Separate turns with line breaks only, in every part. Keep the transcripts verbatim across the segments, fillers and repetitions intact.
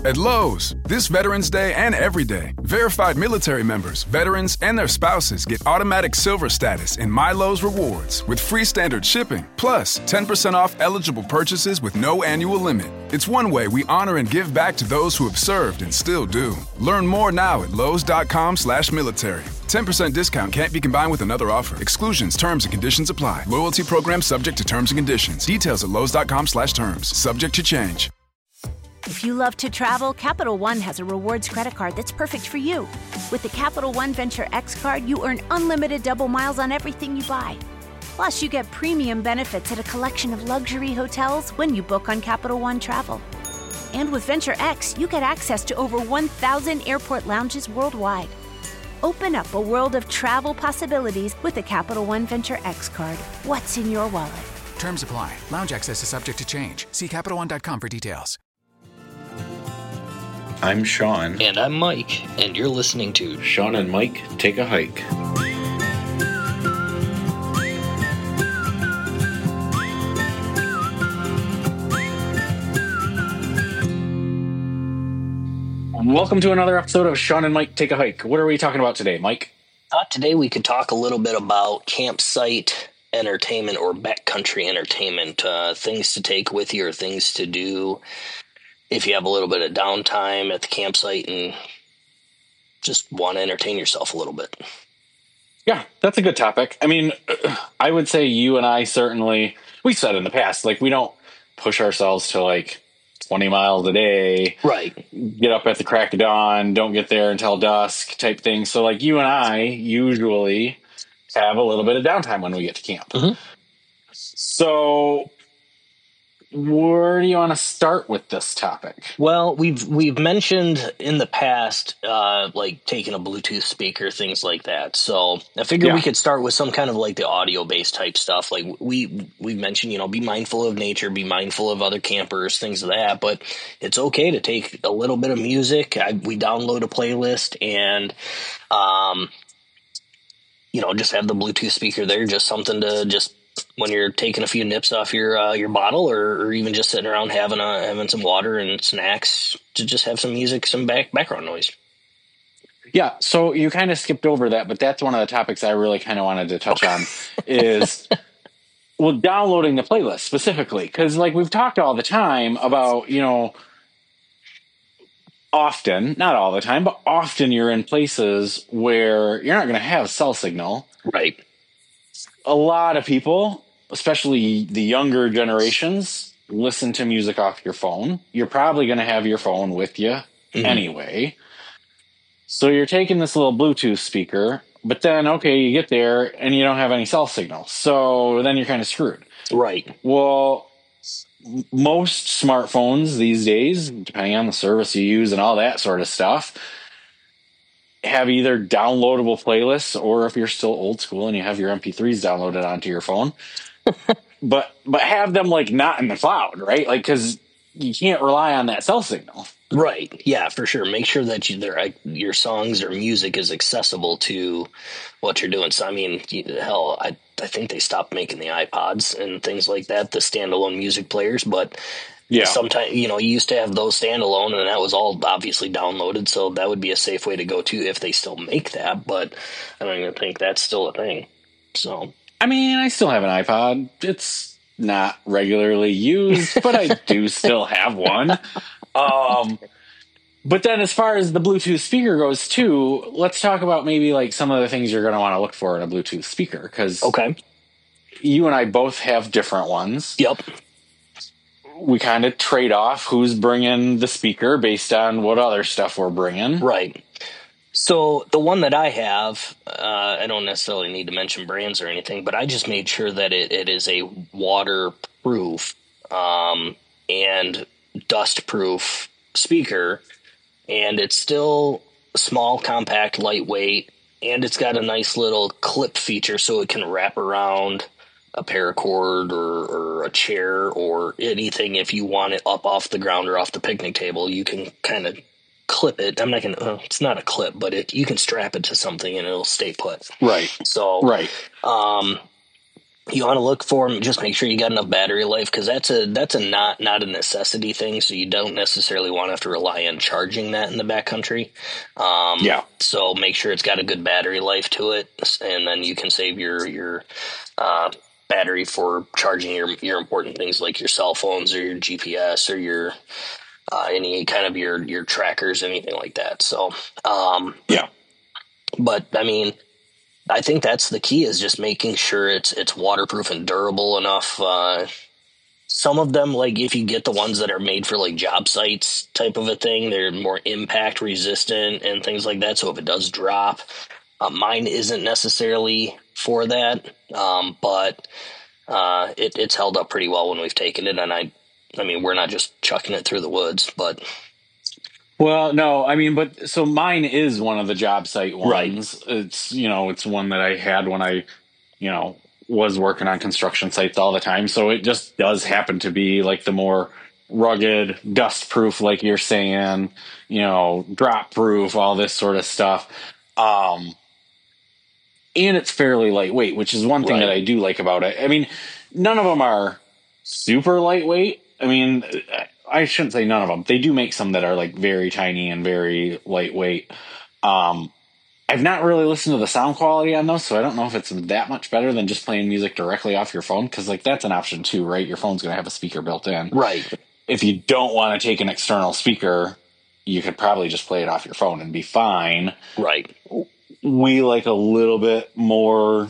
At Lowe's, this Veterans Day and every day, verified military members, veterans, and their spouses get automatic silver status in My Lowe's Rewards with free standard shipping, plus ten percent off eligible purchases with no annual limit. It's one way we honor and give back to those who have served and still do. Learn more now at lowes.com slash military. ten percent discount can't be combined with another offer. Exclusions, terms, and conditions apply. Loyalty program subject to terms and conditions. Details at lowes.com slash terms. Subject to change.
If you love to travel, Capital One has a rewards credit card that's perfect for you. With the Capital One Venture X card, you earn unlimited double miles on everything you buy. Plus, you get premium benefits at a collection of luxury hotels when you book on Capital One Travel. And with Venture X, you get access to over one thousand airport lounges worldwide. Open up a world of travel possibilities with the Capital One Venture X card. What's in your wallet?
Terms apply. Lounge access is subject to change. See Capital One dot com for details.
I'm Sean.
And I'm Mike, and you're listening to
Sean and Mike Take a Hike. Welcome to another episode of Sean and Mike Take a Hike. What are we talking about today, Mike?
Thought today we could talk a little bit about campsite entertainment or backcountry entertainment, uh, things to take with you or things to do if you have a little bit of downtime at the campsite and just want to entertain yourself a little bit.
Yeah, that's a good topic. I mean, I would say you and I certainly, we've said in the past, like we don't push ourselves to like twenty miles a day.
Right.
Get up at the crack of dawn, don't get there until dusk type thing. So like you and I usually have a little bit of downtime when we get to camp.
Mm-hmm.
So where do you want to start with this topic?
Well, we've we've mentioned in the past, uh, like taking a Bluetooth speaker, things like that. So I figured
Yeah.
we could start with some kind of like the audio based type stuff. Like we we mentioned, you know, be mindful of nature, be mindful of other campers, things of that. But it's okay to take a little bit of music. I, we download a playlist and, um, you know, just have the Bluetooth speaker there, just something to just. When you're taking a few nips off your uh, your bottle, or, or even just sitting around having a, having some water and snacks, to just have some music, some back background noise.
Yeah, so you kind of skipped over that, but that's one of the topics I really kind of wanted to touch on is, well, downloading the playlist specifically. Because, like, we've talked all the time about, you know, often, not all the time, but often you're in places where you're not going to have cell signal.
Right.
A lot of people, especially the younger generations, listen to music off your phone. You're probably going to have your phone with you mm-hmm. anyway. So you're taking this little Bluetooth speaker, but then, okay, you get there and you don't have any cell signal. So then you're kind of screwed.
Right.
Well, most smartphones these days, depending on the service you use and all that sort of stuff, have either downloadable playlists, or if you're still old school and you have your M P threes downloaded onto your phone, but but have them like not in the cloud, right? Like, because you can't rely on that cell signal.
Right. Yeah, for sure. Make sure that you, there, your songs or music is accessible to what you're doing. So, I mean, hell, I I think they stopped making the iPods and things like that, the standalone music players, but. Yeah. Sometimes, you know, you used to have those standalone, and that was all obviously downloaded, so that would be a safe way to go to if they still make that. But I don't even think that's still a thing. So,
I mean, I still have an iPod. It's not regularly used, but I do still have one. Um, but then, as far as the Bluetooth speaker goes, too, let's talk about maybe like some of the things you're going to want to look for in a Bluetooth speaker, because
okay,
you and I both have different ones.
Yep.
We kind of trade off who's bringing the speaker based on what other stuff we're bringing.
Right. So the one that I have, uh, I don't necessarily need to mention brands or anything, but I just made sure that it, it is a waterproof um, and dust-proof speaker, and it's still small, compact, lightweight, and it's got a nice little clip feature so it can wrap around a paracord or, or a chair or anything. If you want it up off the ground or off the picnic table, you can kind of clip it. I'm not going to, uh, it's not a clip, but it, you can strap it to something and it'll stay put.
Right.
So,
right.
Um, you want to look for them. Just make sure you got enough battery life, because that's a that's a not not a necessity thing. So you don't necessarily want to have to rely on charging that in the backcountry. Um,
Yeah.
So make sure it's got a good battery life to it, and then you can save your your uh, battery for charging your your important things like your cell phones or your G P S or your uh, any kind of your your trackers, anything like that. So um,
Yeah.
but I mean, I think that's the key, is just making sure it's it's waterproof and durable enough. Uh, some of them, like if you get the ones that are made for like job sites type of a thing, they're more impact resistant and things like that. So if it does drop, uh, mine isn't necessarily for that, um, but uh, it, it's held up pretty well when we've taken it. And I, I mean, we're not just chucking it through the woods, but.
Well, no, I mean, but so mine is one of the job site ones.
Right.
It's, you know, it's one that I had when I, you know, was working on construction sites all the time. So it just does happen to be like the more rugged, dust proof, like you're saying, you know, drop proof, all this sort of stuff. Um, and it's fairly lightweight, which is one thing
Right.
that I do like about it. I mean, none of them are super lightweight. I mean, I shouldn't say none of them. They do make some that are like very tiny and very lightweight. Um, I've not really listened to the sound quality on those, so I don't know if it's that much better than just playing music directly off your phone. Cause like that's an option too, right? Your phone's going to have a speaker built in.
Right.
If you don't want to take an external speaker, you could probably just play it off your phone and be fine.
Right.
We like a little bit more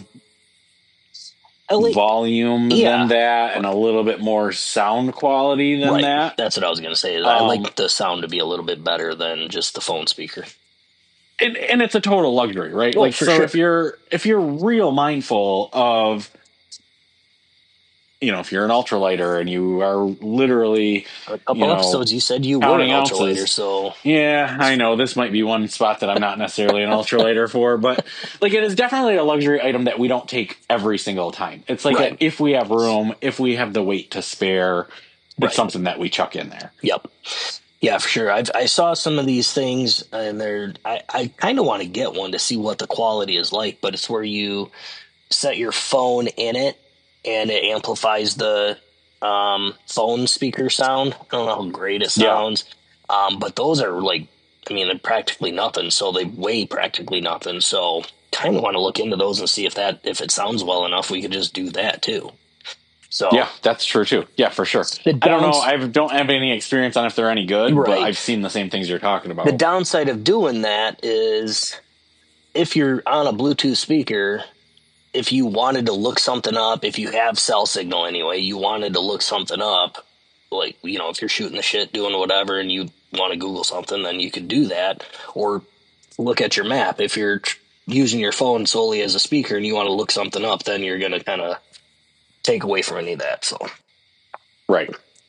I like-
volume
Yeah.
than that, and a little bit more sound quality than
Right.
that.
That's what I was going to say. Is I
Um,
like the sound to be a little bit better than just the phone speaker.
And, and it's a total luxury, right?
Oh,
like,
for
so
sure.
if you're if you're real mindful of, you know, if you're an ultralighter and you are literally,
A couple
you know,
episodes you said you were an
counting
ultralighter,
ounces.
so
Yeah, I know this might be one spot that I'm not necessarily an ultralighter for, but like it is definitely a luxury item that we don't take every single time. It's like
Right.
a, if we have room, if we have the weight to spare, it's
Right.
something that we chuck in there.
yep. Yeah, for sure. I've, I saw some of these things, and they're. I, I kind of want to get one to see what the quality is like, but it's where you set your phone in it, and it amplifies the um, phone speaker sound. I don't know how great it
Yeah.
sounds, um, but those are like, I mean, they're practically nothing, so they weigh practically nothing. So, kind of want to look into those and see if that if it sounds well enough, we could just do that too. So
Yeah, that's true too. Yeah, for sure.
The
I don't know.
downs-
I don't have any experience on if they're any good, but
Right.
I've seen the same things you're talking about.
The downside of doing that is if you're on a Bluetooth speaker, if you wanted to look something up, if you have cell signal anyway, you wanted to look something up, like, you know, if you're shooting the shit, doing whatever, and you want to Google something, then you could do that. Or look at your map. If you're tr- using your phone solely as a speaker and you want to look something up, then you're going to kind of take away from any of that. So,
Right.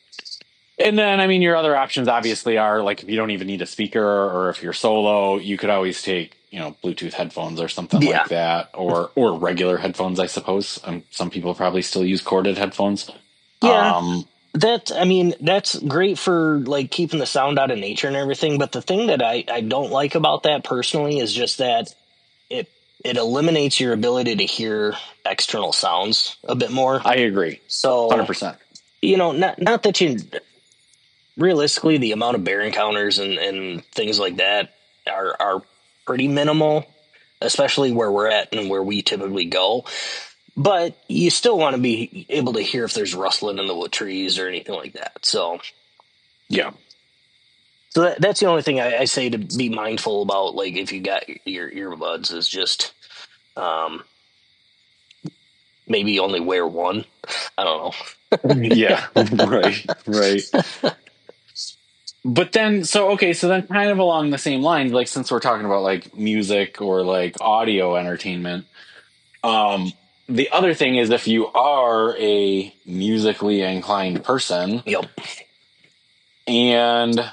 And then, I mean, your other options obviously are like if you don't even need a speaker, or if you're solo, you could always take, you know, Bluetooth headphones or something
Yeah.
like that, or or regular headphones, I suppose. Um, some people probably still use corded headphones.
Yeah.
Um,
That, I mean, that's great for like keeping the sound out of nature and everything. But the thing that I, I don't like about that personally is just that it it eliminates your ability to hear external sounds a bit more.
I agree.
So,
one hundred percent.
you know, not not that you realistically the amount of bear encounters and, and things like that are are pretty minimal, especially where we're at and where we typically go. But you still want to be able to hear if there's rustling in the wood trees or anything like that. So,
Yeah.
so that, that's the only thing I, I say to be mindful about. Like if you got your earbuds, is just um, maybe only wear one. I don't know.
Yeah. Right. Right. But then, so, okay, so then kind of along the same lines, like since we're talking about like music or like audio entertainment, um, the other thing is if you are a musically inclined person,
Yep.
and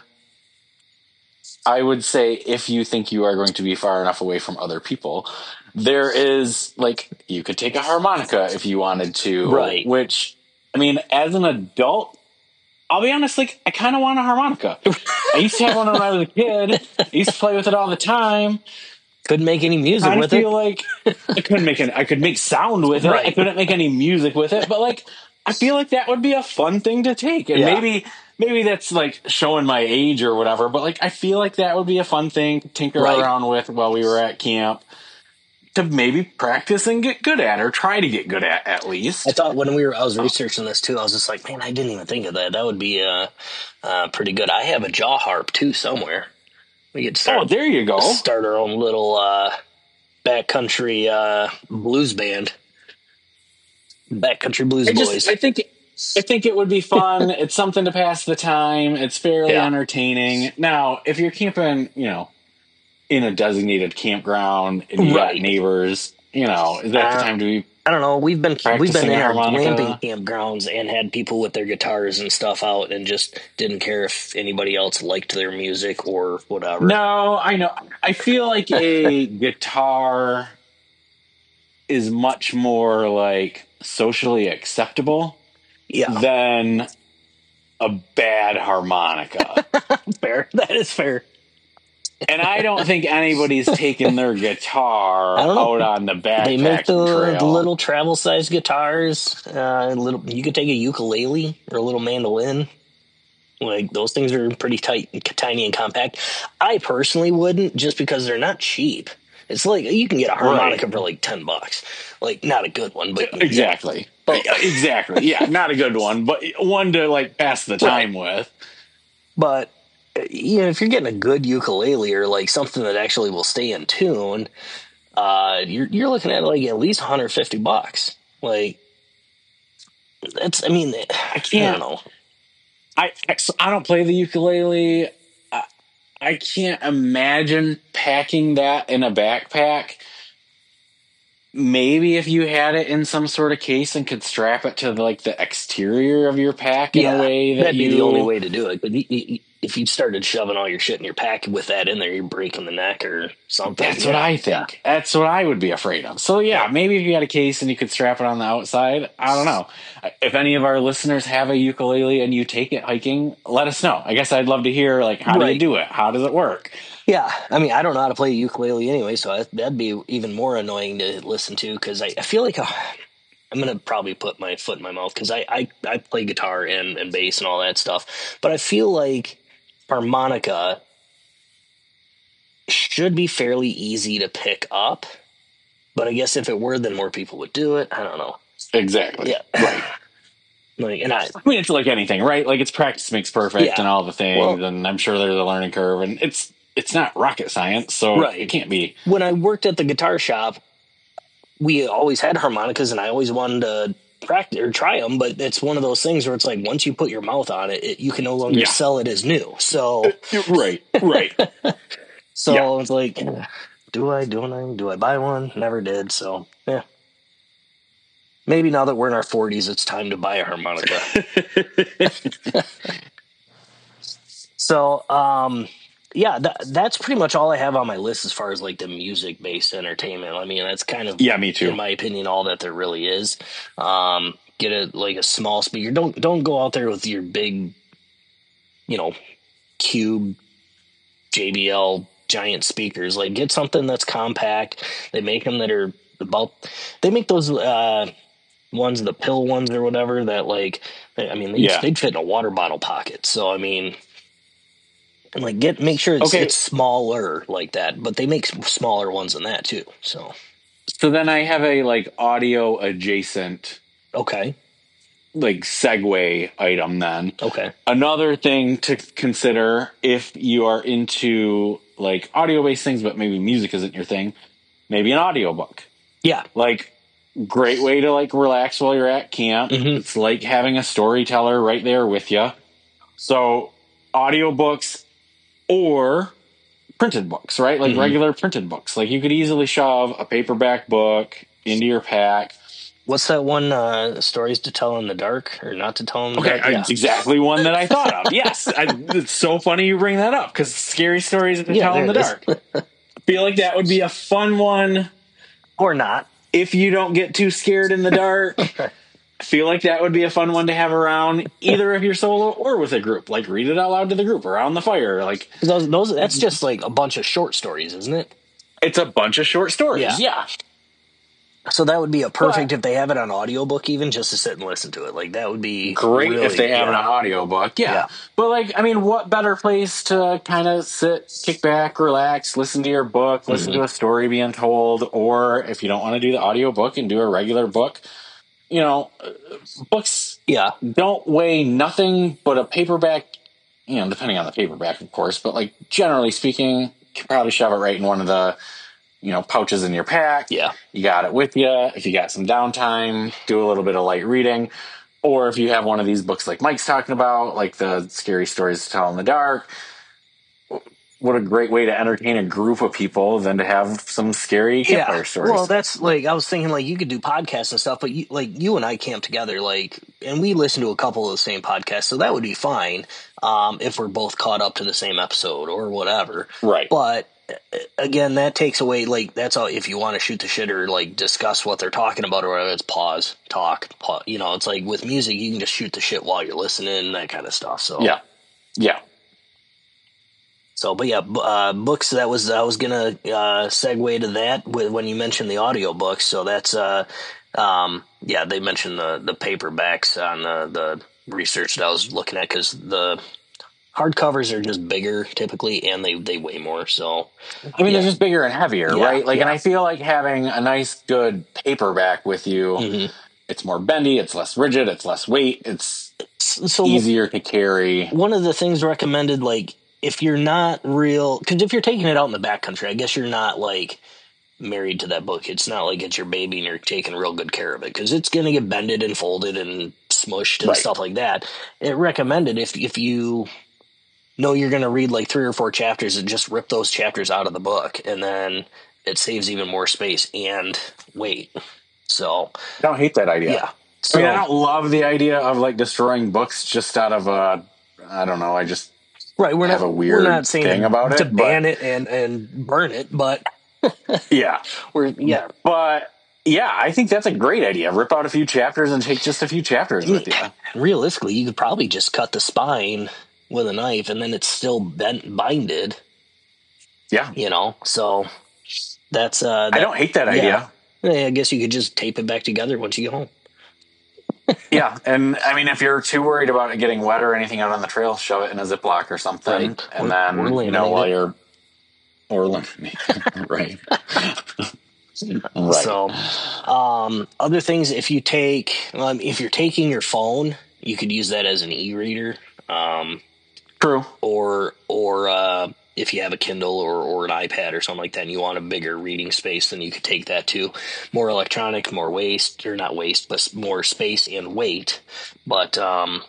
I would say if you think you are going to be far enough away from other people, there is like, you could take a harmonica if you wanted to,
Right.
which, I mean, as an adult, I'll be honest, like, I kind of want a harmonica. I used to have one when I was a kid. I used to play with it all the time.
Couldn't make any music
I
with
feel
it.
like I couldn't make any, I could make sound with it.
Right.
I couldn't make any music with it, but like I feel like that would be a fun thing to take. And
Yeah.
maybe maybe that's like showing my age or whatever, but like I feel like that would be a fun thing to tinker
Right.
around with while we were at camp to maybe practice and get good at, or try to get good at at least.
I thought when we were, I was researching this too. I was just like, man, I didn't even think of that. That would be uh, uh, pretty good. I have a jaw harp too somewhere. We could start.
Oh, there you go.
Start our own little uh, backcountry uh, blues band. Backcountry blues
I
boys.
just I think I think it would be fun. It's something to pass the time. It's fairly
Yeah.
entertaining. Now, if you're camping, you know, in a designated campground and you
Right.
got neighbors, you know, is that
Uh,
the time to be?
I don't know. We've been we've
Practicing
been in our
harmonica.
glamping campgrounds and had people with their guitars and stuff out, and just didn't care if anybody else liked their music or whatever.
No, I know. I feel like a guitar is much more like socially acceptable
Yeah,
than a bad harmonica.
fair. That is fair.
And I don't think anybody's taking their guitar
I don't know.
out on the backpacking
They make the,
trail.
the little travel size guitars. Uh, little, you could take a ukulele or a little mandolin. Like those things are pretty tight, tiny, and compact. I personally wouldn't, just because they're not cheap. It's like you can get a harmonica
Right.
for like ten bucks. Like not a good one, but
Exactly.
But-
exactly. Yeah, not a good one, but one to like pass the time with.
But uh, you know, if you're getting a good ukulele or like something that actually will stay in tune, uh, you're you're looking at like at least one hundred fifty bucks. Like that's, I mean, I
can't-
don't know.
I so I don't play the ukulele. I, I can't imagine packing that in a backpack. Maybe if you had it in some sort of case and could strap it to like the exterior of your pack in a way that
that'd be
you,
the only way to do it. But y- y- if you started shoving all your shit in your pack with that in there, you're breaking the neck or something.
That's what I think. That's what I would be afraid of. So yeah, maybe if you had a case and you could strap it on the outside, I don't know. If any of our listeners have a ukulele and you take it hiking, let us know. I guess I'd love to hear like how do you
Right.
do it? How does it work?
Yeah, I mean, I don't know how to play a ukulele anyway, so I, that'd be even more annoying to listen to because I, I feel like uh, I'm going to probably put my foot in my mouth because I, I, I play guitar and, and bass and all that stuff, but I feel like harmonica should be fairly easy to pick up, but I guess if it were, then more people would do it. I don't know.
Exactly.
Yeah.
Right.
Like, and I,
I mean, it's like anything, right? Like it's practice makes perfect
Yeah.
and all the things,
Well-
and I'm sure there's a learning curve, and it's it's not rocket science, so
Right.
it can't be.
when I worked at the guitar shop, we always had harmonicas, and I always wanted to practice or try them. But it's one of those things where it's like once you put your mouth on it, it you can no longer
Yeah.
sell it as new. So,
Right, right.
so
Yeah.
it's like, do I? Do I? Do I buy one? Never did. So, yeah. Maybe now that we're in our forties, it's time to buy a harmonica. So, um, yeah, that, that's pretty much all I have on my list as far as like the music based entertainment. I mean, that's kind of,
Yeah, me too.
in my opinion, all that there really is. Um, get a like a small speaker. Don't don't go out there with your big, you know, Cube J B L giant speakers. Like, get something that's compact. They make them that are about. They make those uh, ones, the pill ones or whatever. That like, I mean, they,
Yeah.
they'd fit in a water bottle pocket. So I mean. And like get make sure it's,
Okay.
it's smaller like that, but they make s- smaller ones than that too. So
So then I have a like audio adjacent
okay,
like segue item then.
okay,
Another thing to consider if you are into like audio based things, but maybe music isn't your thing, maybe an audiobook.
yeah,
Like great way to like relax while you're at camp.
Mhm.
It's like having a storyteller right there with you. So audiobooks or printed books, right? Like
Mhm.
regular printed books. Like you could easily shove a paperback book into your pack.
What's that one? Uh, stories to tell in the dark, or not to tell in the
Okay,
dark?
I-
Yeah.
exactly one that I thought of. Yes, I, it's so funny you bring that up because scary stories to
Yeah,
tell in the
there it
dark. I feel like that would be a fun one
Or not.
if you don't get too scared in the dark. I feel like that would be a fun one to have around, either if you're solo or with a group. Like read it out loud to the group around the fire. Like
'Cause Those, those, that's just like a bunch of short stories, isn't it?
It's a bunch of short stories.
Yeah.
yeah.
So that would be a perfect
But,
if they have it on audiobook, even just to sit and listen to it. Like that would be
great
really,
if they have
yeah.
an audiobook. Yeah.
Yeah.
But like, I mean, what better place to kind of sit, kick back, relax, listen to your book, listen
Mm-hmm.
to a story being told, or if you don't want to do the audiobook and do a regular book, you know, books
Yeah.
don't weigh nothing but a paperback, you know, depending on the paperback, of course, but like generally speaking, you can probably shove it right in one of the, you know, pouches in your pack.
Yeah.
You got it with you. If you got some downtime, do a little bit of light reading. Or if you have one of these books like Mike's talking about, like the Scary Stories to Tell in the Dark, what a great way to entertain a group of people than to have some scary campfire
Yeah.
stories.
Well, that's like, I was thinking like you could do podcasts and stuff, but you, like you and I camp together, like, and we listen to a couple of the same podcasts. So that would be fine. Um, if we're both caught up to the same episode or whatever.
Right.
But again, that takes away, like, that's all, if you want to shoot the shit or like discuss what they're talking about or whatever, it's pause, talk, pause. You know, it's like with music, you can just shoot the shit while you're listening, that kind of stuff. So,
yeah. Yeah.
So, but yeah, uh, books, that was, I was going to uh, segue to that when you mentioned the audio books. So that's, uh, um, yeah, they mentioned the, the paperbacks on the, the research that I was looking at because the hardcovers are just bigger typically and they, they weigh more. So,
I mean,
yeah.
they're just bigger and heavier,
Yeah,
right? Like,
yeah.
and I feel like having a nice, good paperback with you,
Mhm.
it's more bendy, it's less rigid, it's less weight, it's
so
easier to carry.
one of the things recommended, like, if you're not real, because if you're taking it out in the backcountry, I guess you're not like married to that book. It's not like it's your baby and you're taking real good care of it because it's going to get bended and folded and smushed and
Right.
stuff like that. It recommended if if you know you're going to read like three or four chapters, and just rip those chapters out of the book, and then it saves even more space and weight. So
I don't hate that idea.
yeah, so
I mean, I don't love the idea of like destroying books just out of a, I don't know, I just
right. We're
have
not
a weird
we're not saying
thing
to,
about
to
it,
ban
but-
it and and burn it, but
yeah.
we're yeah.
But yeah, I think that's a great idea. Rip out a few chapters and take just a few chapters with you.
Realistically, you could probably just cut the spine with a knife and then it's still bent, binded,
Yeah.
you know? So that's, uh,
I don't hate that idea.
Yeah, I guess you could just tape it back together once you get home.
Yeah. And I mean, if you're too worried about it getting wet or anything out on the trail, shove it in a Ziploc or something.
Right.
And
Or-
then,
or
you know,
laminate
while
it.
you're, or laminate. Right. Right.
So, um, other things, if you take, um, if you're taking your phone, you could use that as an e-reader. Um,
True.
or, or, uh, if you have a Kindle or, or an iPad or something like that and you want a bigger reading space, then you could take that too. More electronic, more waste, or not waste, but more space and weight. But um,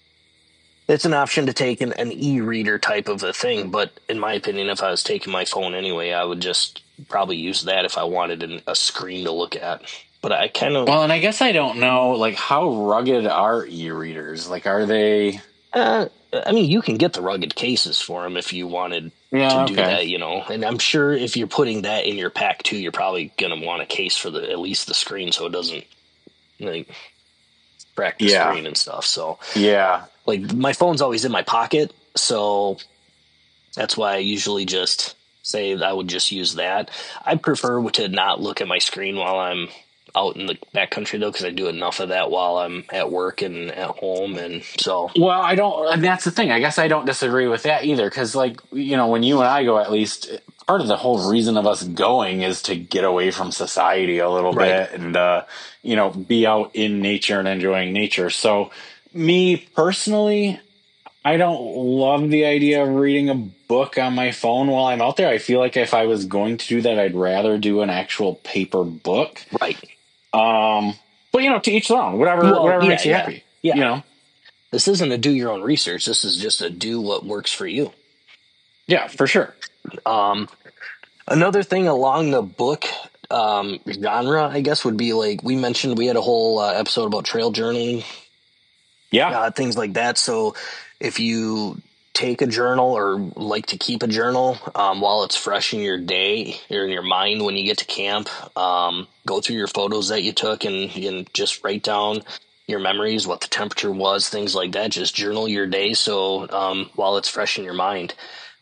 it's an option to take an, an e-reader type of a thing. But in my opinion, if I was taking my phone anyway, I would just probably use that if I wanted an, a screen to look at. But I kind of...
Well, and I guess I don't know, like, how rugged are e-readers? Like, are they...
Uh, I mean, you can get the rugged cases for them if you wanted
Yeah,
to do
okay.
that, you know. And I'm sure if you're putting that in your pack too, you're probably going to want a case for the at least the screen so it doesn't like crack the
Yeah.
screen and stuff. So,
Yeah.
like, my phone's always in my pocket, so that's why I usually just say I would just use that. I prefer to not look at my screen while I'm out in the backcountry, though, because I do enough of that while I'm at work and at home, and so...
Well, I don't, and that's the thing. I guess I don't disagree with that either. Cause like, you know, when you and I go, at least part of the whole reason of us going is to get away from society a little
Right.
bit and, uh, you know, be out in nature and enjoying nature. So me personally, I don't love the idea of reading a book on my phone while I'm out there. I feel like if I was going to do that, I'd rather do an actual paper book.
Right.
Um, but you know, to each their own, whatever,
Well,
whatever
yeah,
makes you
yeah.
happy.
Yeah.
You know?
This isn't a do your own research. This is just a do what works for you.
Yeah, for sure.
Um, another thing along the book um, genre, I guess, would be like we mentioned, we had a whole uh, episode about trail journaling,
Yeah.
uh, things like that. So if you take a journal or like to keep a journal um, while it's fresh in your day or in your mind when you get to camp, um, go through your photos that you took and, and just write down your memories, what the temperature was, things like that. Just journal your day so um, while it's fresh in your mind.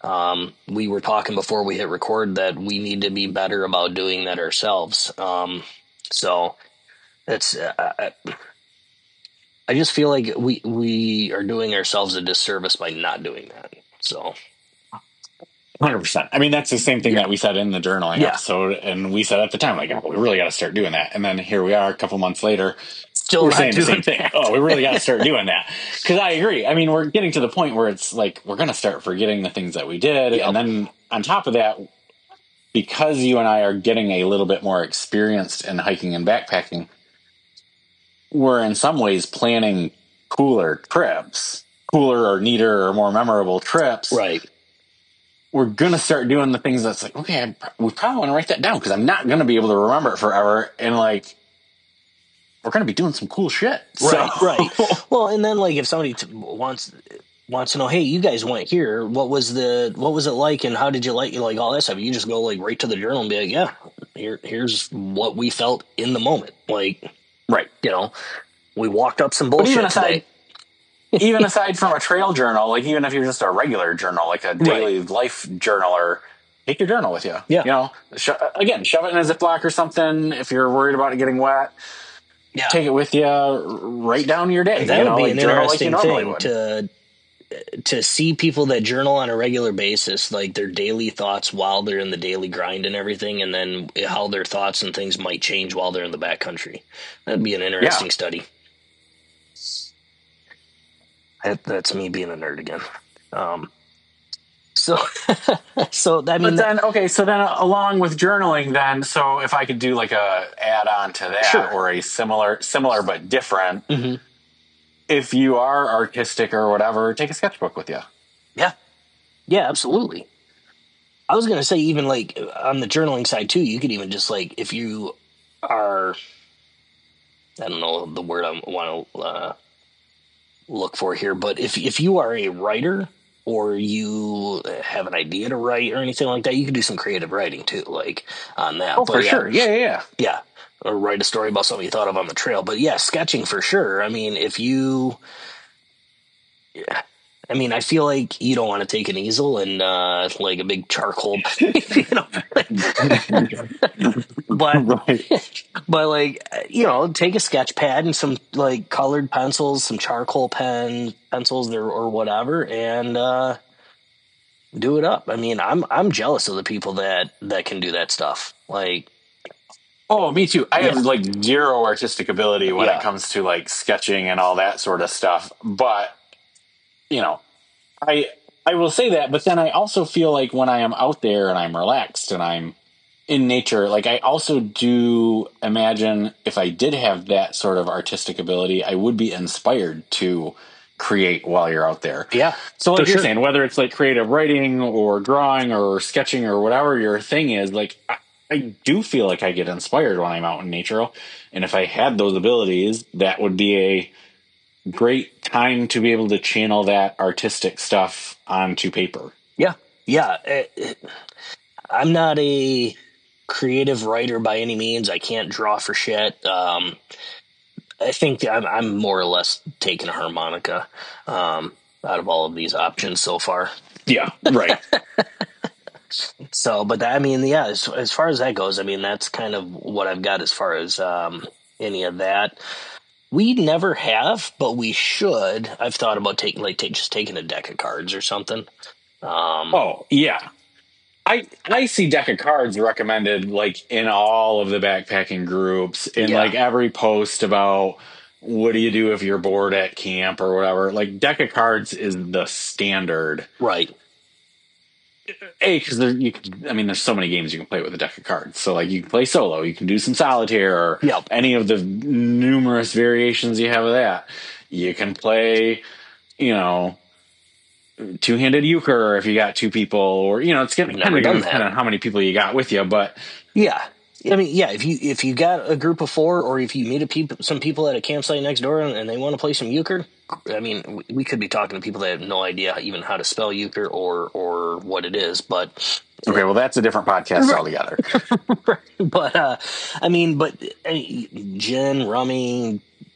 Um, we were talking before we hit record that we need to be better about doing that ourselves. Um, so it's, uh, I, I just feel like we, we are doing ourselves a disservice by not doing that. So.
one hundred percent. I mean, that's the same thing yeah. that we said in the journaling yeah. episode. And we said at the time, like, oh, we really got to start doing that. And then here we are a couple months later. Still we're saying the same that. thing. Oh, we really got to start doing that. Because I agree. I mean, we're getting to the point where it's like we're going to start forgetting the things that we did. Yep. And then on top of that, because you and I are getting a little bit more experienced in hiking and backpacking, we're in some ways planning cooler trips, cooler or neater or more memorable trips.
Right.
We're going to start doing the things that's like, okay, I, we probably want to write that down because I'm not going to be able to remember it forever. And like, we're going to be doing some cool shit.
Right,
so.
right. Well, and then like if somebody t- wants wants to know, hey, you guys went here. What was the what was it like, and how did you like like all that stuff? You just go like right to the journal and be like, yeah, here here's what we felt in the moment. Like,
right,
you know, we walked up some bullshit
even aside,
today.
Even aside from a trail journal, like even if you're just a regular journal, like a daily right. life journaler, take your journal with you.
Yeah,
you know, sh- again, shove it in a Ziploc or something if you're worried about it getting wet. Yeah. Take it with you right down your day.
That
you
would
know,
be
like
an interesting
like
thing
would.
to to see people that journal on a regular basis, like their daily thoughts while they're in the daily grind and everything, and then how their thoughts and things might change while they're in the backcountry. That'd be an interesting yeah. study. That, that's me being a nerd again. Um, So, so I mean,
but then okay. So then, along with journaling, then so if I could do like a add on to that,
sure.
or a similar, similar but different.
Mm-hmm.
If you are artistic or whatever, take a sketchbook with you.
Yeah, yeah, absolutely. I was gonna say even like on the journaling side too. You could even just like if you are, I don't know the word I want to uh, look for here, but if if you are a writer. Or you have an idea to write or anything like that, you can do some creative writing too, like on that.
Oh,
but
for
yeah,
sure. Yeah, yeah, yeah.
Yeah. Or write a story about something you thought of on the trail. But yeah, sketching for sure. I mean, if you, yeah. I mean, I feel like you don't want to take an easel and uh, like a big charcoal, you know. but, right. but like, you know, take a sketch pad and some like colored pencils, some charcoal pen pencils or, or whatever, and uh, do it up. I mean, I'm I'm jealous of the people that that can do that stuff. Like,
oh, me too. I yeah. have like zero artistic ability when
yeah.
it comes to like sketching and all that sort of stuff, but. You know, I I will say that, but then I also feel like when I am out there and I'm relaxed and I'm in nature, like I also do imagine if I did have that sort of artistic ability, I would be inspired to create while you're out there.
Yeah.
So like you're
sure.
saying, whether it's like creative writing or drawing or sketching or whatever your thing is, like I, I do feel like I get inspired when I'm out in nature. And if I had those abilities, that would be a great time to be able to channel that artistic stuff onto paper.
Yeah. Yeah. It, it, I'm not a creative writer by any means. I can't draw for shit. Um, I think I'm, I'm more or less taking a harmonica um, out of all of these options so far.
Yeah. Right.
So, but that, I mean, yeah, as, as far as that goes, I mean, that's kind of what I've got as far as um, any of that. We never have, but we should. I've thought about taking, like, take, just taking a deck of cards or something. Um,
oh, yeah. I I see deck of cards recommended, like, in all of the backpacking groups, in, yeah. like, every post about what do you do if you're bored at camp or whatever. Like, deck of cards is the standard.
Right.
A, because you can, I mean, there's so many games you can play with a deck of cards. So, like, you can play solo, you can do some solitaire, or
yep.
any of the numerous variations you have of that. You can play, you know, two-handed euchre if you got two people, or, you know, it's going to kind of depend on how many people you got with you, but
yeah. I mean, yeah, if you if you got a group of four, or if you meet a peop- some people at a campsite next door and, and they want to play some euchre, I mean, we, we could be talking to people that have no idea even how to spell euchre or or what it is, but
okay, well, that's a different podcast right. altogether.
But uh, I mean, but uh, gin, rummy,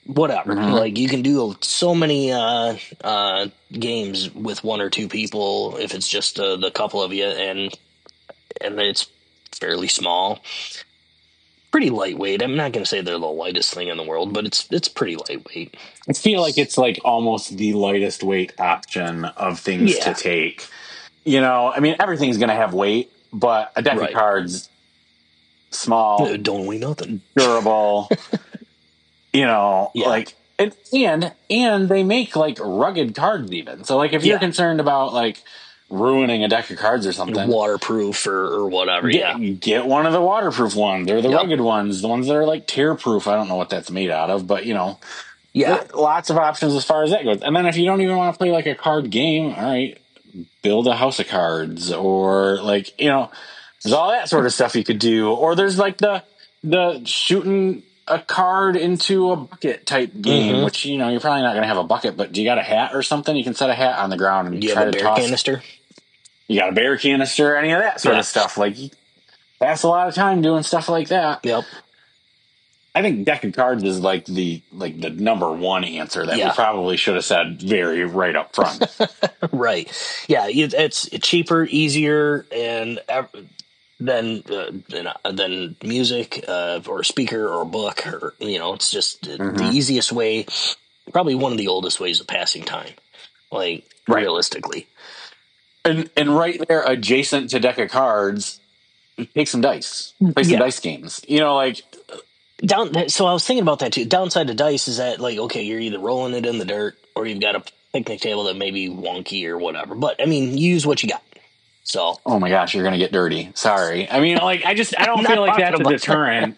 whatever.
Mhm.
Like you can do so many uh, uh, games with one or two people if it's just uh, the couple of you, and and it's fairly small, pretty lightweight. I'm not going to say they're the lightest thing in the world, but it's it's pretty lightweight.
I feel like it's like almost the lightest weight option of things
Yeah.
to take. You know, I mean, everything's going to have weight, but a deck
Right.
of cards, small,
Uh, Don't weigh nothing.
durable, you know,
Yeah.
like, and, and, and they make like rugged cards even. So like if you're
Yeah.
concerned about like ruining a deck of cards or something,
Waterproof or, or whatever.
get,
Yeah.
get one of the waterproof ones or the
Yep.
rugged ones, the ones that are like tear proof. I don't know what that's made out of, but you know,
Yeah.
lots of options as far as that goes. And then if you don't even want to play like a card game, all right, build a house of cards, or like, you know, there's all that sort of stuff you could do. Or there's like the the shooting a card into a bucket type game,
Mhm.
which, you know, you're probably not going to have a bucket, but do you got a hat or something? You can set a hat on the ground and
Do you
try
have a
to
bear
toss.
canister?
You got a bear canister, any of that sort
Yeah.
of stuff. Like, you pass a lot of time doing stuff like that.
Yep.
I think deck of cards is like the like the number one answer that
Yeah.
we probably should have said very right up front.
Right. Yeah. it- It's cheaper, easier, and ev- than uh, than, uh, than music uh, or a speaker or a book, or you know, it's just uh,
Mm-hmm.
the easiest way. Probably one of the oldest ways of passing time. Like
Right.
realistically.
and and right there, adjacent to deck of cards, take some dice, play some
Yeah.
dice games. You know, like
Down. So I was thinking about that too. Downside to dice is that like, okay, you're either rolling it in the dirt or you've got a picnic table that may be wonky or whatever. But I mean, use what you got. So
oh my gosh, you're gonna get dirty. Sorry, I mean, like I just I don't
Not
feel like that's a
talking about-
deterrent.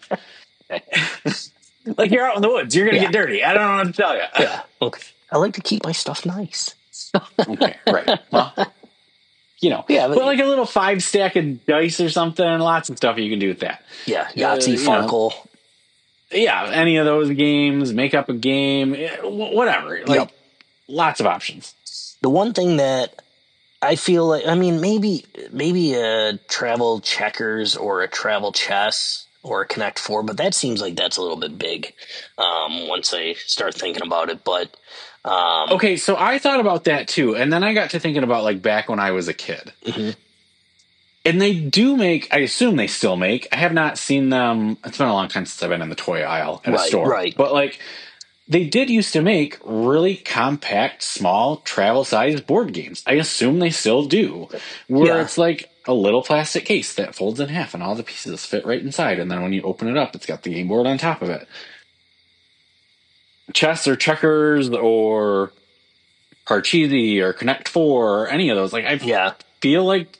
Like you're out in the woods, you're gonna
Yeah.
get dirty. I don't know what to tell you.
yeah, okay. I like to keep my stuff nice.
Okay, right. Well, you know,
Yeah, but-
but like a little five stack of dice or something. Lots of stuff you can do with that.
Yeah,
Uh,
Yahtzee,
you know,
Farkle.
Yeah, any of those games, make up a game, eh, wh- whatever. Like
Yep.
lots of options.
The one thing that I feel like, I mean, maybe maybe a travel checkers or a travel chess or a Connect Four, but that seems like that's a little bit big um, once I start thinking about it. But um,
Okay, so I thought about that too, and then I got to thinking about like back when I was a kid.
Mhm.
And they do make, I assume they still make, I have not seen them, it's been a long time since I've been in the toy aisle at a
Right,
store.
right.
But like, they did used to make really compact, small, travel-sized board games. I assume they still do. Where
Yeah.
it's like a little plastic case that folds in half and all the pieces fit right inside. And then when you open it up, it's got the game board on top of it. Chess or checkers or Parcheesi or Connect Four or any of those. Like, I
yeah,
feel like,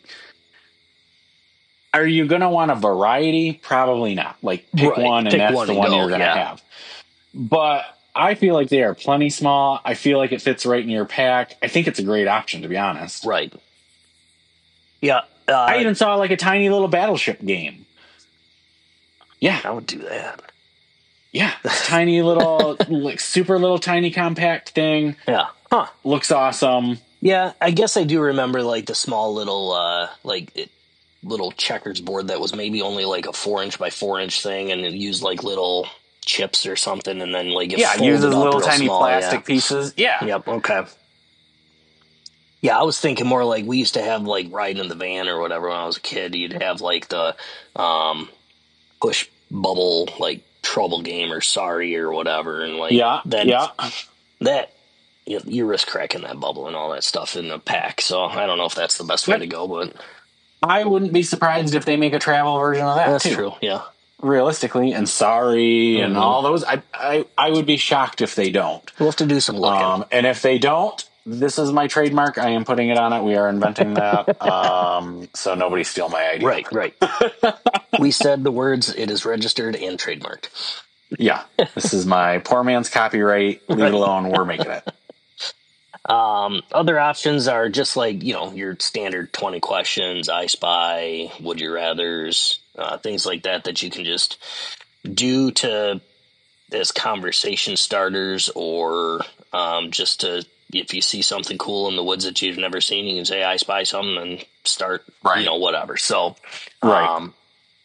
are you going to want a variety? Probably not. Like, pick
Right.
one and
Pick
that's
one
the
and
one
go,
you're going to
yeah.
have. But I feel like they are plenty small. I feel like it fits right in your pack. I think it's a great option, to be honest.
right. Yeah, uh,
I even saw like a tiny little battleship game. Yeah,
I would do that.
yeah. This tiny little, like super little tiny compact thing.
Yeah, huh?
Looks awesome.
Yeah, I guess I do remember like the small little uh like it, little checkers board that was maybe only like a four inch by four inch thing, and it used like little chips or something, and then like it
Yeah,
folded
uses
up
little
real
tiny
small,
plastic
yeah.
pieces. Yeah.
Yep. Okay. Yeah, I was thinking more like we used to have like riding in the van or whatever when I was a kid. You'd have like the um, push bubble like trouble game or sorry or whatever, and like
Yeah.
then
Yeah.
that you, you risk cracking that bubble and all that stuff in a pack. So I don't know if that's the best way to go, but
I wouldn't be surprised if they make a travel version of that
that's
too.
true. Yeah.
Realistically, and sorry and
Mhm.
all those, I, I I would be shocked if they don't.
We'll have to do some looking.
Um, and if they don't, this is my trademark. I am putting it on it. We are inventing that. um, so nobody steal my idea.
right. Right. We said the words. It is registered and trademarked.
Yeah. This is my poor man's copyright. Leave it alone. We're making it.
Um, other options are just like, you know, your standard twenty questions, I Spy, Would You Rathers, uh, things like that that you can just do to as conversation starters, or um, just to, if you see something cool in the woods that you've never seen, you can say, I spy something, and start,
Right.
you know, whatever. So,
Right.
um,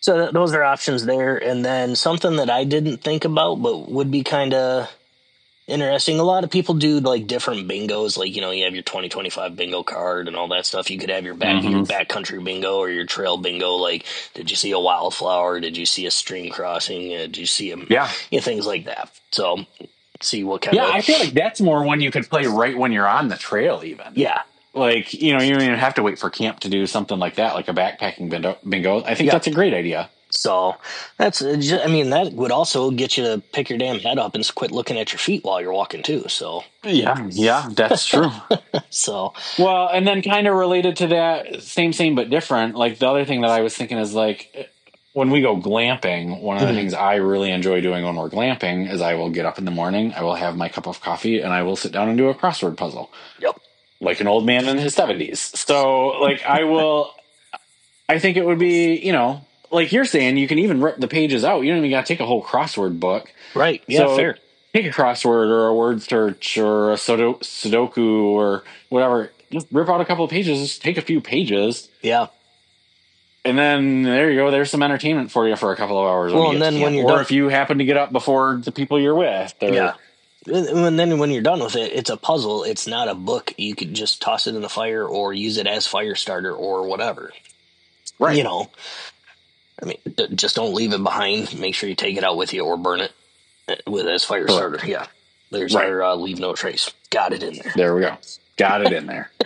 So th- those are options there. And then something that I didn't think about, but would be kind of interesting. A lot of people do like different bingos. Like, you know, you have your twenty twenty-five bingo card and all that stuff. You could have your back,
Mhm.
your backcountry bingo or your trail bingo. Like, did you see a wildflower? Did you see a stream crossing? Uh, did you see a,
Yeah.
you know, things like that. So see what kind
Yeah,
of,
I feel like that's more one you could play right when you're on the trail even.
yeah.
Like, you know, you don't even have to wait for camp to do something like that, like a backpacking bingo. bingo. I think
Yeah.
that's a great idea.
So that's, uh, ju- I mean, that would also get you to pick your damn head up and s- quit looking at your feet while you're walking too. So,
Yeah, yeah, that's true.
so
Well, and then kind of related to that, same, same, but different. Like the other thing that I was thinking is like when we go glamping, one of the things I really enjoy doing when we're glamping is I will get up in the morning, I will have my cup of coffee, and I will sit down and do a crossword puzzle.
Yep.
Like an old man in his seventies. So, like, I will, I think it would be, you know, like you're saying, you can even rip the pages out. You don't even got to take a whole crossword book.
Right. Yeah,
So,
fair.
Take a crossword or a word search or a Sudo- Sudoku or whatever. Just rip out a couple of pages. Just take a few pages.
Yeah.
And then there you go. There's some entertainment for you for a couple of hours.
Well,
you
and
get to
then when
camp.
you're
or
done-
if you happen to get up before the people you're with. Or,
Yeah. And and then when you're done with it, it's a puzzle. It's not a book. You could just toss it in the fire or use it as fire starter or whatever.
Right.
You know, I mean, d- just don't leave it behind. Make sure you take it out with you or burn it uh, with as fire
Correct.
starter. Yeah. There's
Right.
our uh, leave no trace. Got it in there.
There we go. Got it in there.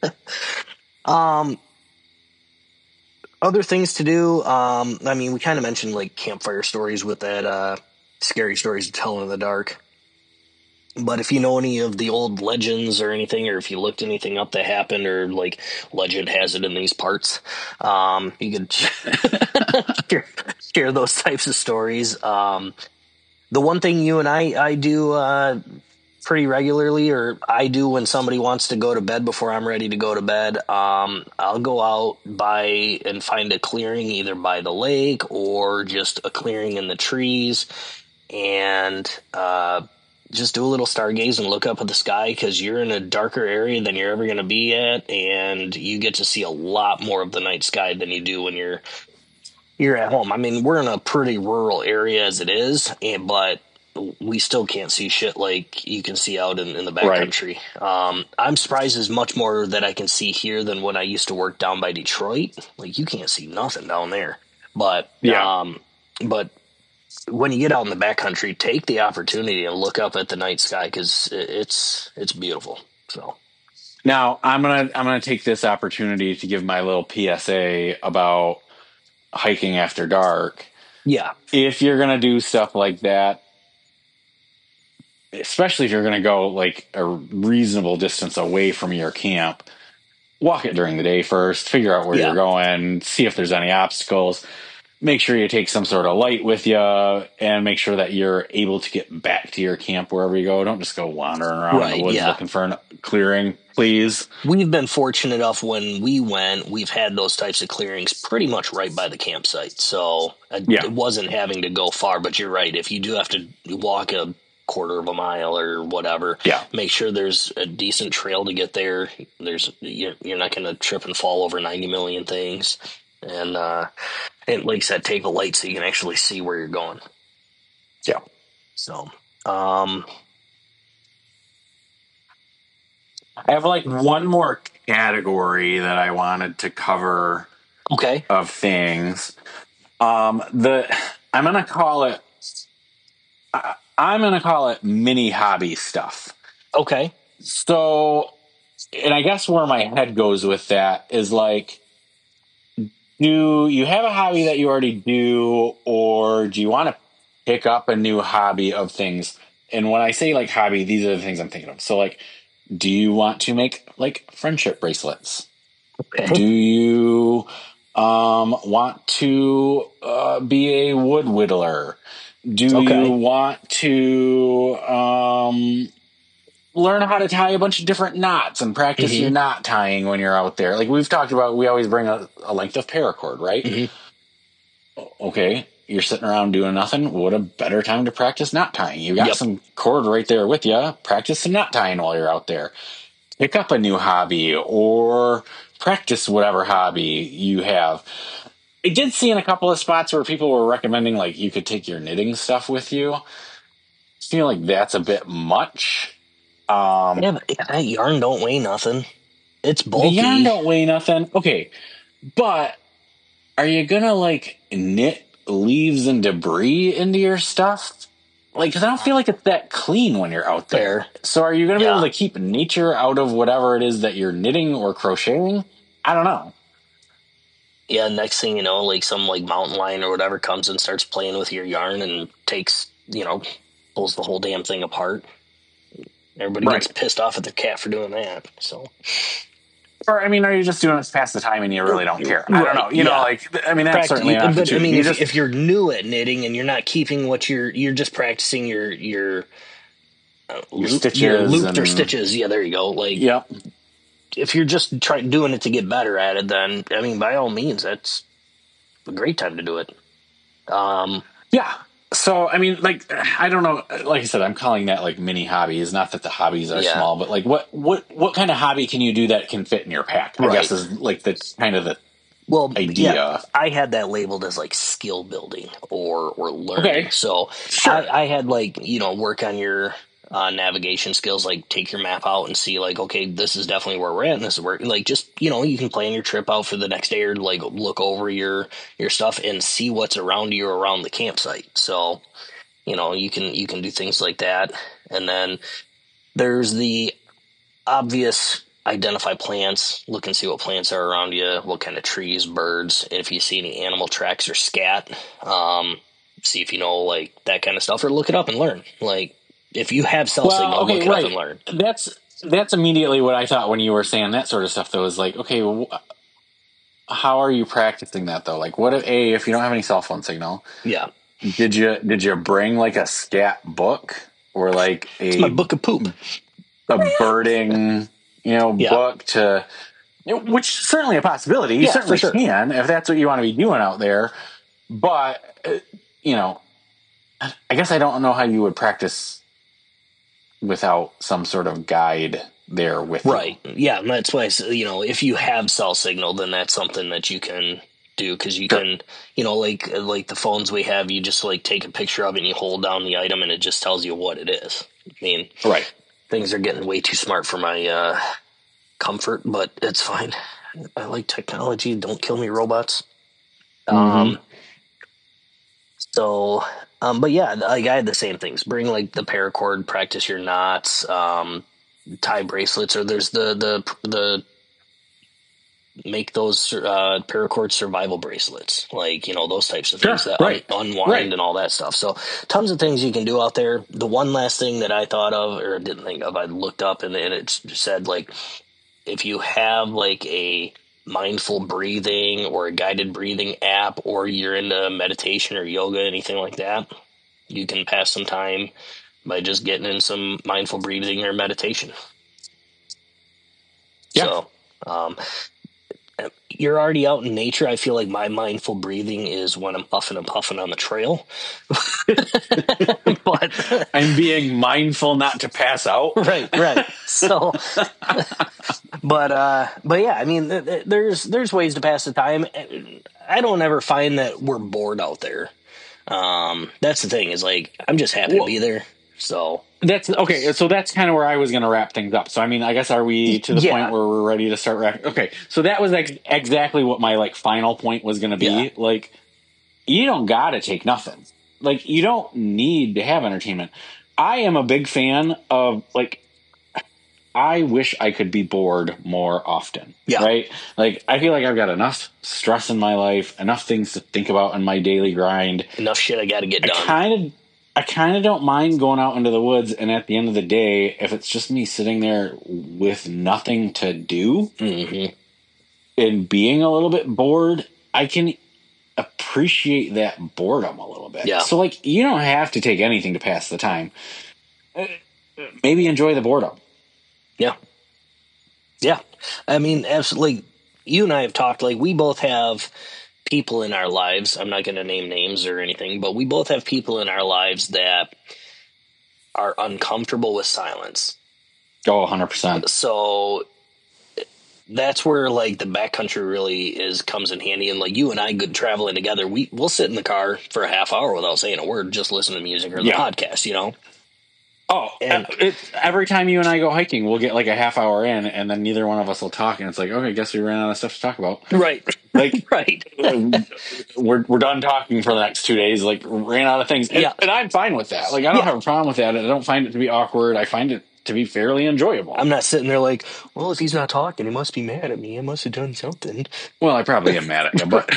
Um, other things to do. Um, I mean, we kind of mentioned like campfire stories with that uh, scary stories to tell in the dark. But if you know any of the old legends or anything, or if you looked anything up that happened, or like legend has it in these parts, um, you could share, share those types of stories. Um, the one thing you and I, I do uh, pretty regularly, or I do when somebody wants to go to bed before I'm ready to go to bed, um, I'll go out by and find a clearing either by the lake or just a clearing in the trees, and uh, just do a little stargaze and look up at the sky, because you're in a darker area than you're ever going to be at, and you get to see a lot more of the night sky than you do when you're you're at home. I mean, we're in a pretty rural area as it is, and but we still can't see shit like you can see out in, in the backcountry. Right. Um, I'm surprised as much more that I can see here than when I used to work down by Detroit. Like, you can't see nothing down there. But yeah. um, but when you get out in the backcountry, take the opportunity and look up at the night sky, because it's it's beautiful. So
now I'm gonna I'm gonna take this opportunity to give my little P S A about hiking after dark.
Yeah,
if you're gonna do stuff like that, especially if you're gonna go like a reasonable distance away from your camp, walk it during the day first. Figure out where yeah. you're going. See if there's any obstacles. Make sure you take some sort of light with you, and make sure that you're able to get back to your camp wherever you go. Don't just go wandering around right, in the woods yeah. looking for a clearing, please.
We've been fortunate enough when we went, we've had those types of clearings pretty much right by the campsite. So yeah. it wasn't having to go far, but you're right. If you do have to walk a quarter of a mile or whatever,
yeah.
make sure there's a decent trail to get there. There's You're, you're not going to trip and fall over ninety million things. And, uh, and like I said, take a light so you can actually see where you're going.
Yeah.
So, um,
I have like one more category that I wanted to cover.
Okay.
Of things. Um, the, I'm going to call it, I, I'm going to call it mini hobby stuff.
Okay.
So, and I guess where my head goes with that is like, do you have a hobby that you already do, or do you want to pick up a new hobby of things? And when I say like hobby, these are the things I'm thinking of. So like, do you want to make like friendship bracelets?
Okay.
Do you um, want to uh, be a wood whittler? Do
okay.
you want to um, learn how to tie a bunch of different knots and practice mm-hmm. your knot tying when you're out there? Like we've talked about, we always bring a, a length of paracord, right?
Mm-hmm.
Okay, you're sitting around doing nothing. What a better time to practice knot tying. You got
yep.
some cord right there with you. Practice some knot tying while you're out there. Pick up a new hobby or practice whatever hobby you have. I did see in a couple of spots where people were recommending like you could take your knitting stuff with you. I feel like that's a bit much. Um,
yeah, but that yarn don't weigh nothing. It's bulky.
The yarn don't weigh nothing. Okay, but are you gonna like knit leaves and debris into your stuff? Like, because I don't feel like it's that clean when you're out there.
Fair.
So are you gonna be
Yeah.
able to keep nature out of whatever it is that you're knitting or crocheting? I don't know.
Yeah, next thing you know, like some like mountain lion or whatever comes and starts playing with your yarn and takes, you know, pulls the whole damn thing apart. Everybody
Right.
gets pissed off at their cat for doing that. So,
Or I mean, are you just doing it to pass the time and you really don't care? I
Right,
don't know. You
yeah.
know, like I mean, that's
Practi-
certainly an option
but
too.
I mean,
You
if,
just-
if you're new at knitting and you're not keeping what you're, you're just practicing your your, uh,
Your
loop-
stitches
your looped or
and-
stitches. Yeah, there you go. Like,
Yep.
if you're just trying doing it to get better at it, then I mean, by all means, that's a great time to do it. Um,
Yeah. So, I mean, like, I don't know. Like I said, I'm calling that like mini hobbies. Not that the hobbies are
Yeah.
small, but like, what, what, what kind of hobby can you do that can fit in your pack? I
Right.
guess is like the kind of the
well,
idea.
yeah, I had that labeled as like skill building or or learning.
Okay.
So
Sure.
I, I had like, you know, work on your uh, navigation skills, like take your map out and see like, okay, this is definitely where we're at, and this is where, like, just, you know, you can plan your trip out for the next day or like look over your your stuff and see what's around you around the campsite. So, you know, you can you can do things like that. And then there's the obvious identify plants, look and see what plants are around you, what kind of trees, birds, and if you see any animal tracks or scat, um, see if you know like that kind of stuff, or look it up and learn. Like, if you have cell signal, look it up and learn.
That's that's immediately what I thought when you were saying that sort of stuff. Though, is like, okay, wh- how are you practicing that though? Like, what if a if you don't have any cell phone signal?
Yeah.
Did you did you bring like a scat book or like a
My book of poop.
a birding, you know,
Yeah.
book to, which is certainly a possibility. You
Yeah,
certainly
for sure.
can if that's what you want to be doing out there. But uh, you know, I guess I don't know how you would practice without some sort of guide there with you.
Right. Yeah. And that's why, I say, you know, if you have cell signal, then that's something that you can do, because you
Sure.
can, you know, like like the phones we have, you just like take a picture of it and you hold down the item and it just tells you what it is. I mean,
Right.
things are getting way too smart for my uh, comfort, but it's fine. I like technology. Don't kill me, robots. Um. So, um, but yeah, like I had the same things. Bring like the paracord, practice your knots, um, tie bracelets, or there's the the the make those uh, paracord survival bracelets, like, you know, those types of things
Sure,
that
right,
un- unwind
right.
and all that stuff. So tons of things you can do out there. The one last thing that I thought of or didn't think of, I looked up and, and it said like, if you have like a mindful breathing or a guided breathing app, or you're into meditation or yoga, anything like that, you can pass some time by just getting in some mindful breathing or meditation.
Yeah.
So, um, you're already out in nature. I feel like my mindful breathing is when I'm puffing and puffing on the trail. But
I'm being mindful not to pass out.
right, right. So, but uh, but yeah, I mean, th- th- there's there's ways to pass the time. I don't ever find that we're bored out there. Um, that's the thing, is like, I'm just happy
Well-
to be there. So
That's okay. So that's kind of where I was going to wrap things up. So I mean, I guess are we to the
Yeah.
point where we're ready to start wrapping? Okay. So that was ex- exactly what my like final point was going to be.
Yeah.
Like, you don't got to take nothing. Like, you don't need to have entertainment. I am a big fan of like. I wish I could be bored more often.
Yeah.
Right. Like, I feel like I've got enough stress in my life, enough things to think about in my daily grind.
enough shit I got to get
I
done.
kind of, I kind of don't mind going out into the woods, and at the end of the day, if it's just me sitting there with nothing to do
Mhm.
and being a little bit bored, I can appreciate that boredom a little bit.
Yeah.
So, like, you don't have to take anything to pass the time. Uh, Maybe enjoy the boredom.
Yeah. Yeah. I mean, absolutely. You and I have talked, like, we both have people in our lives. I'm not going to name names or anything, but we both have people in our lives that are uncomfortable with silence.
Oh, one hundred percent.
So that's where like the backcountry really is comes in handy. And like you and I, good traveling together, we we'll sit in the car for a half hour without saying a word, just listening to music or the
Yeah.
podcast. You know.
Oh,
And-
it's every time you and I go hiking, we'll get like a half hour in, and then neither one of us will talk, and it's like, okay, I guess we ran out of stuff to talk about.
Right.
Like,
right.
we're we're done talking for the next two days. Like, ran out of things, and,
Yeah.
and I'm fine with that. Like, I don't
Yeah.
have a problem with that. I don't find it to be awkward. I find it to be fairly enjoyable.
I'm not sitting there like, well, if he's not talking, he must be mad at me. I must have done something.
well, I probably am mad at you, but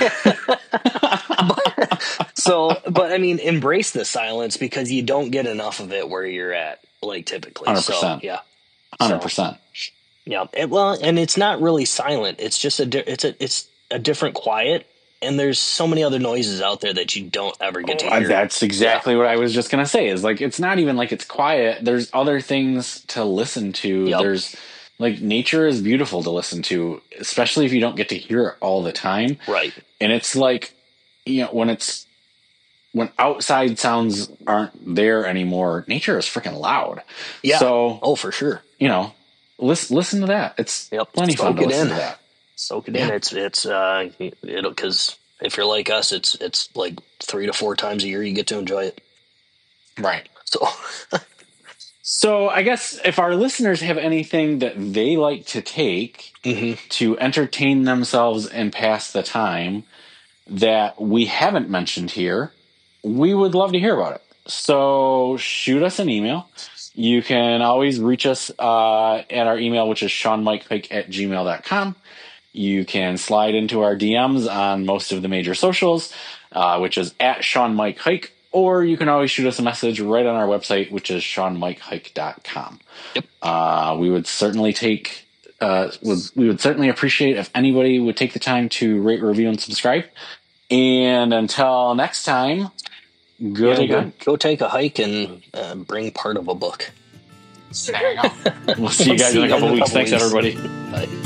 So, but I mean, embrace the silence because you don't get enough of it where you're at, like typically.
one hundred
So,
percent.
yeah.
one hundred percent.
Yeah. And, well, and it's not really silent. It's just a, di- it's a, it's a different quiet. And there's so many other noises out there that you don't ever get to
Uh,
hear.
That's exactly what I was just gonna say. Is like it's not even like it's quiet. There's other things to listen to.
Yep.
There's like nature is beautiful to listen to, especially if you don't get to hear it all the time.
Right.
And it's like, you know, when it's when outside sounds aren't there anymore, nature is freaking loud.
Yeah.
So
Oh, for sure.
you know, listen listen to that. It's
Yep.
plenty fun
Soak
to
it
listen
in.
to that.
Soak it in.
Yeah.
It's, it's, uh, it'll, cause if you're like us, it's, it's like three to four times a year you get to enjoy it.
Right.
So,
So I guess if our listeners have anything that they like to take
mhm.
to entertain themselves and pass the time that we haven't mentioned here, we would love to hear about it. So shoot us an email. You can always reach us uh, at our email, which is sean mike hike at gmail dot com. You can slide into our D Ms on most of the major socials, uh, which is at Sean Mike Hike, or you can always shoot us a message right on our website, which is sean mike hike dot com.
Yep.
Uh, we would certainly take, uh, would, we would certainly appreciate if anybody would take the time to rate, review, and subscribe. And until next time, good
Yeah,
again.
go, go take a hike and uh, bring part of a book.
We'll see you guys
See
in a
you
couple
in a
weeks.
couple
Thanks,
weeks.
everybody.
Bye.